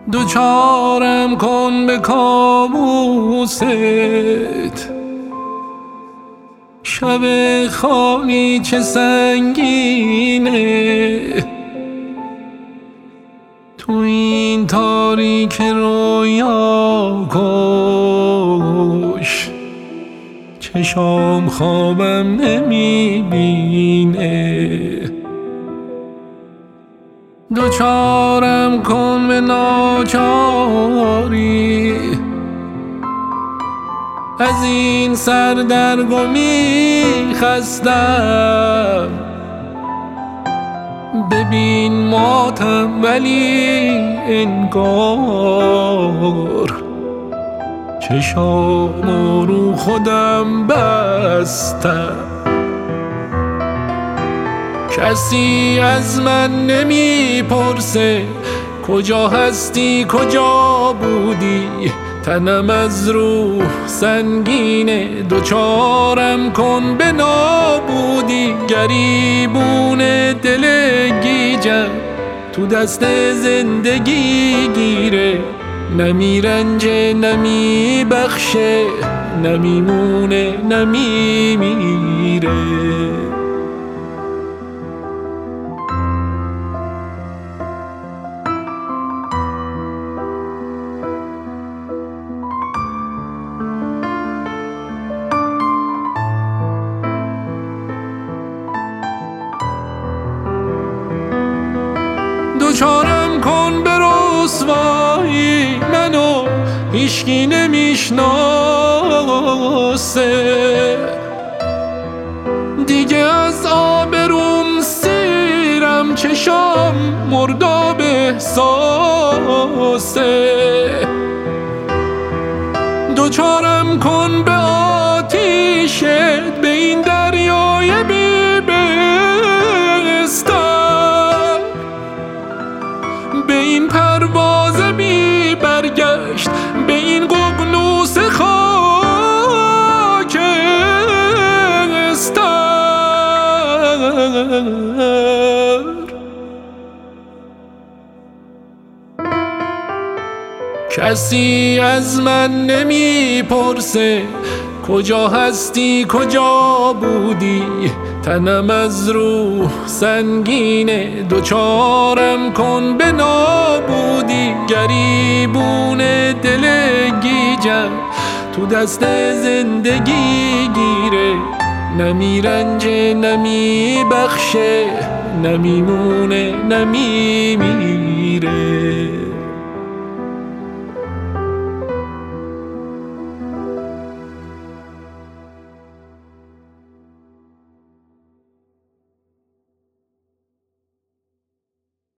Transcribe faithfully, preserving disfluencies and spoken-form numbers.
دوچارم کن به کابوست، شب خالی چه سنگینه. تو این تاریک رویا کش، چشام خوابم نمیبینه. دوچارم کن به ناچاری، از این سردرگمی خستم. ببین ماتم ولی انگار چشام رو خودم بستم. کسی از من نمیپرسه کجا هستی کجا بودی، تنم از روح سنگینه. دوچارم کن به نابودی، گریبون دل گیجم تو دست زندگی گیره. نمی رنجه نمی بخشه، نمی مونه نمی میره. دوچارم کن به رسوایی، منو هیچکی نمیشناسه. دیگه از آبروم سیرم، چشام مرداب احساسه. دوچارم کن به آتیشت، به این دریای بی بستان، به این پرواز بی برگشت، به این ققنوس خاکستر. کسی از من نمیپرسه کجا هستی کجا بودی، تنم از روح سنگینه. دوچارم کن به نابودی، گریبون دل گیجم تو دست زندگی گیره. نمی رنجه نمی بخشه، نمی مونه نمی میره.